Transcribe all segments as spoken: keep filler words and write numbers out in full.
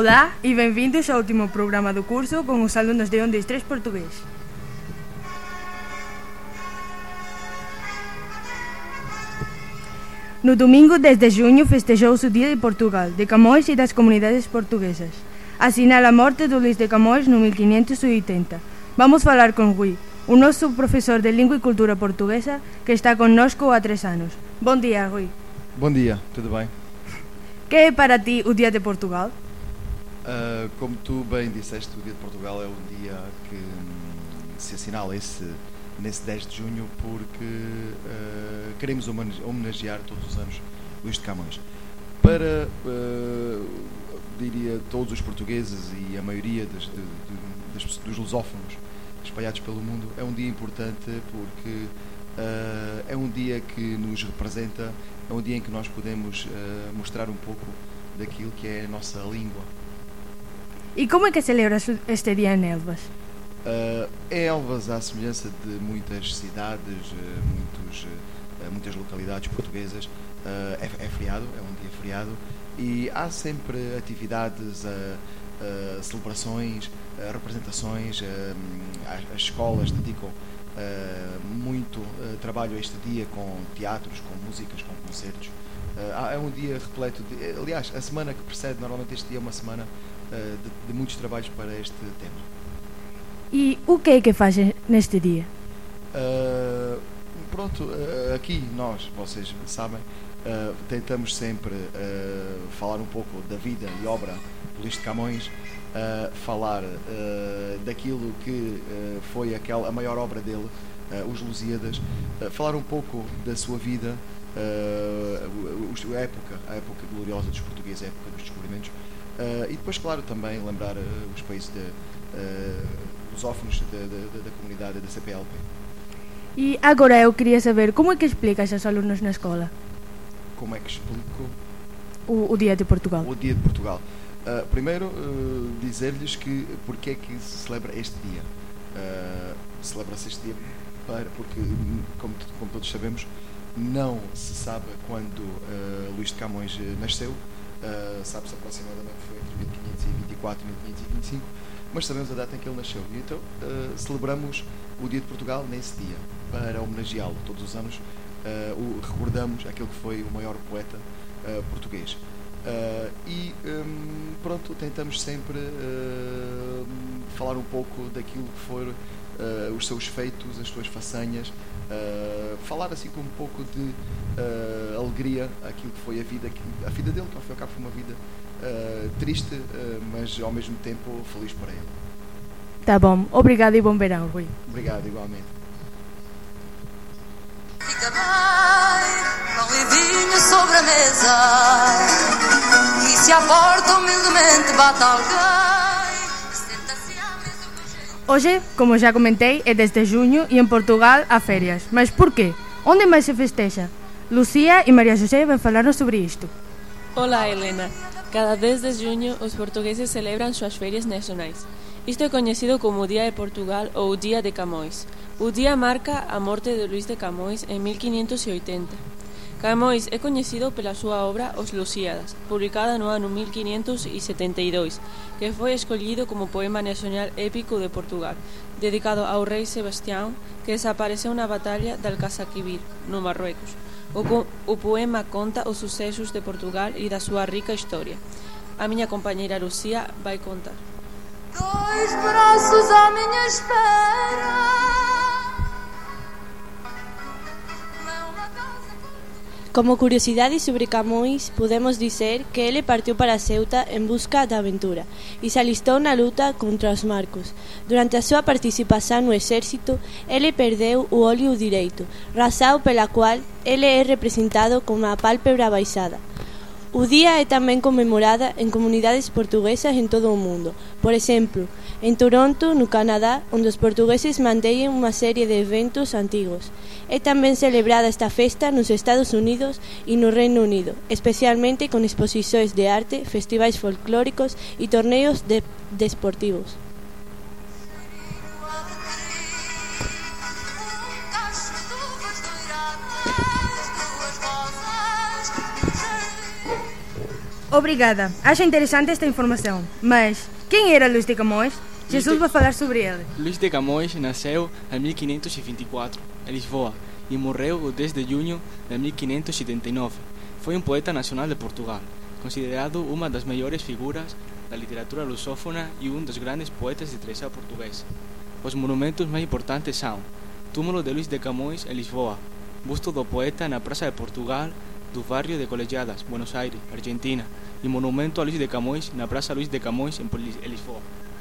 Olá e benvindos ao último programa do curso con os alumnos de Ondas tres Portugués. No domingo dez de xuño festejouse o Día de Portugal, de Camões e das comunidades portuguesas. Asinala a morte do Luís de Camões no mil quinhentos e oitenta. Vamos falar con Rui, o noso profesor de Língua e Cultura Portuguesa que está connosco há tres anos. Bom dia, Rui. Bom dia, tudo bem? Que é para ti o Dia de Portugal? Uh, como tu bem disseste, o Dia de Portugal é um dia que hum, se assinala esse, nesse dez de junho porque uh, queremos homenagear todos os anos Luís de Camões. Para, uh, diria, todos os portugueses e a maioria das, de, de, das, dos lusófonos espalhados pelo mundo, é um dia importante porque uh, é um dia que nos representa, é um dia em que nós podemos uh, mostrar um pouco daquilo que é a nossa língua. E como é que celebras este dia em Elvas? Uh, em Elvas, à semelhança de muitas cidades, uh, muitos, uh, muitas localidades portuguesas, uh, é, é feriado, é um dia feriado, e há sempre atividades, uh, uh, celebrações, uh, representações, uh, as, as escolas dedicam uh, muito uh, trabalho a este dia com teatros, com músicas, com concertos. Uh, é um dia repleto de... Aliás, a semana que precede, normalmente este dia é uma semana De, de muitos trabalhos para este tema. E o que é que faz neste dia? Uh, pronto, uh, aqui nós, vocês sabem, uh, tentamos sempre uh, falar um pouco da vida e obra do Luís de Camões, uh, falar uh, daquilo que uh, foi aquela, a maior obra dele, uh, Os Lusíadas, uh, falar um pouco da sua vida, uh, a época, a época gloriosa dos portugueses, a época dos descobrimentos. Uh, e depois, claro, também lembrar uh, os países de, uh, lusófonos da, da, da comunidade da C P L P. E agora eu queria saber como é que explicas aos alunos na escola? Como é que explico? O, o Dia de Portugal. O Dia de Portugal. Uh, primeiro, uh, dizer-lhes que porque é que se celebra este dia. Uh, celebra-se este dia para, porque, como, como todos sabemos, não se sabe quando uh, Luís de Camões nasceu. Uh, sabe-se aproximadamente que foi entre mil quinhentos e vinte e quatro e mil quinhentos e vinte e cinco, mas sabemos a data em que ele nasceu. E então uh, celebramos o Dia de Portugal nesse dia, para homenageá-lo. Todos os anos uh, o, recordamos aquele que foi o maior poeta uh, português. Uh, e um, pronto, tentamos sempre uh, falar um pouco daquilo que foram uh, os seus feitos, as suas façanhas, uh, falar assim com um pouco de uh, alegria aquilo que foi a vida, a vida dele, que ao fim e ao cabo foi uma vida uh, triste, uh, mas ao mesmo tempo feliz para ele. Tá bom, obrigado e bom verão, Rui. Obrigado, igualmente. Fica bem, pão e vinho sobre a mesa, e se a porta humildemente bate alguém, senta-se à mesa com gente. Hoje, como já comentei, é dez de junho e em Portugal há férias. Mas por quê? Onde mais se festeja? Lucía e María José van falarnos sobre isto. Olá, Helena. Cada dez de junho os portugueses celebran súas ferias nacionais. Isto é coñecido como o Día de Portugal ou o Día de Camões. O día marca a morte de Luís de Camões en mil quinhentos e oitenta. Camões é coñecido pela súa obra Os Lusíadas, publicada no ano mil quinhentos e setenta e dois, que foi escollido como poema nacional épico de Portugal, dedicado ao rei Sebastián, que desapareceu na batalla de Alcaçaquivir, no Marruecos. O, o poema conta os sucesos de Portugal e da súa rica historia. A miña compañeira Lucía vai contar. Dois braços à minha espera. Como curiosidade sobre Camões, podemos dizer que ele partiu para Ceuta en busca da aventura e se alistou na luta contra os marcos. Durante a súa participación no exército, ele perdeu o ollo direito, razão pela qual ele é representado como a pálpebra baixada. O día é tamén conmemorada en comunidades portuguesas en todo o mundo. Por exemplo, en Toronto, no Canadá, onde os portugueses manteñen unha serie de eventos antigos. É tamén celebrada esta festa nos Estados Unidos e no Reino Unido, especialmente con exposicións de arte, festivais folclóricos e torneos de deportivos. Obrigada. Acho interessante esta informação. Mas quem era Luís de Camões? Luís Jesus de... vai falar sobre ele. Luís de Camões nasceu em mil quinhentos e vinte e quatro, em Lisboa, e morreu o dez de junho de mil quinhentos e setenta e nove. Foi um poeta nacional de Portugal, considerado uma das maiores figuras da literatura lusófona e um dos grandes poetas de tradição portuguesa. Os monumentos mais importantes são Túmulo de Luís de Camões, em Lisboa, busto do poeta na Praça de Portugal do barrio de Colegiadas, Buenos Aires, Argentina, e monumento a Luís de Camões na Praça Luís de Camões, em Lisboa.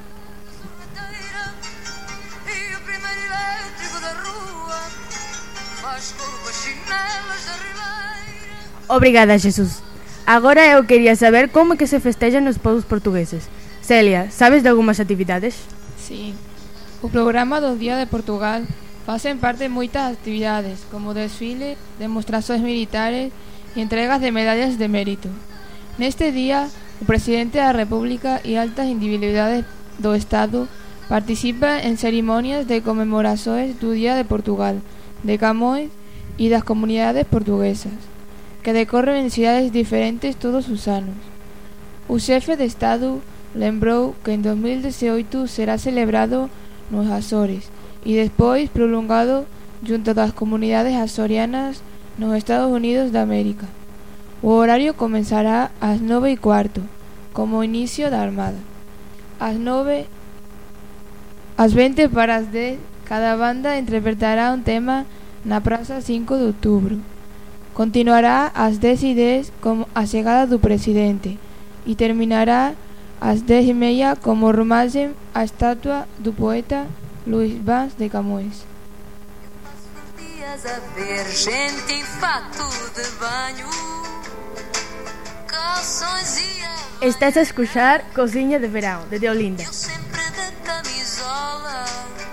Obrigada, Jesus. Agora eu queria saber como é que se festeja nos povos portugueses. Célia, sabes de algumas atividades? Sí. O programa do Día de Portugal facen parte moitas actividades, como desfile, demostracións militares e entregas de medallas de mérito. Neste día, o presidente da República e altas individualidades do Estado participan en cerimonias de conmemoracións do Día de Portugal, de Camões e das comunidades portuguesas, que decorren en cidades diferentes todos os anos. O xefe de Estado lembrou que en dos mil diecioito será celebrado nos Azores e despois prolongado junto das comunidades azorianas nos Estados Unidos de América. O horario comenzará ás nove e cuarto, como inicio da Armada. Ás nove, ás veinte para as dez, cada banda interpretará un tema na Praza cinco de Outubro. Continuará ás dez e dez con a chegada do presidente e terminará ás dez e media como homenagem á estatua do poeta Luís Vaz de Camões. A ver gente em fato de banho, calções e a... Estás a escuchar Cozinha de Verão, de Deolinda. Eu sempre de camisola.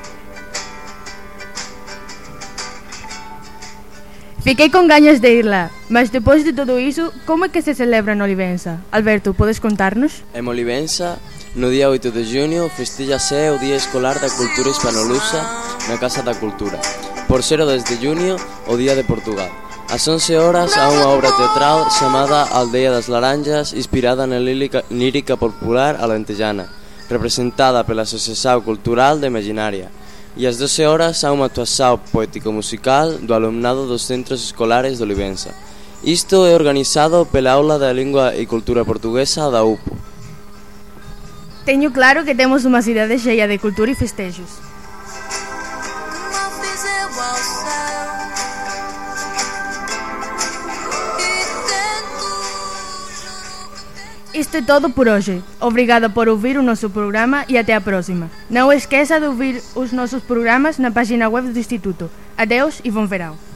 Fiquei com ganhas de ir lá, mas depois de tudo isso, como é que se celebra en Olivença? Alberto, podes contar-nos? En Olivença, no día oito de junio, festíllase o Día Escolar da Cultura Hispanolusa na Casa da Cultura. Por ser o dez de junio, o Día de Portugal. Ás once horas há unha obra teatral chamada Aldeia das Laranjas, inspirada na lírica, lírica popular alentejana, representada pela Asociación Cultural de Imaginaria. E ás doce horas há unha actuación poético-musical do alumnado dos centros escolares de Olivença. Isto é organizado pela Aula da Lingua e Cultura Portuguesa da U P O. Teño claro que temos unha cidade cheia de cultura e festejos. Isto é todo por hoxe. Obrigada por ouvir o noso programa e até a próxima. Non esqueza de ouvir os nosos programas na página web do Instituto. Adeus e bom verão.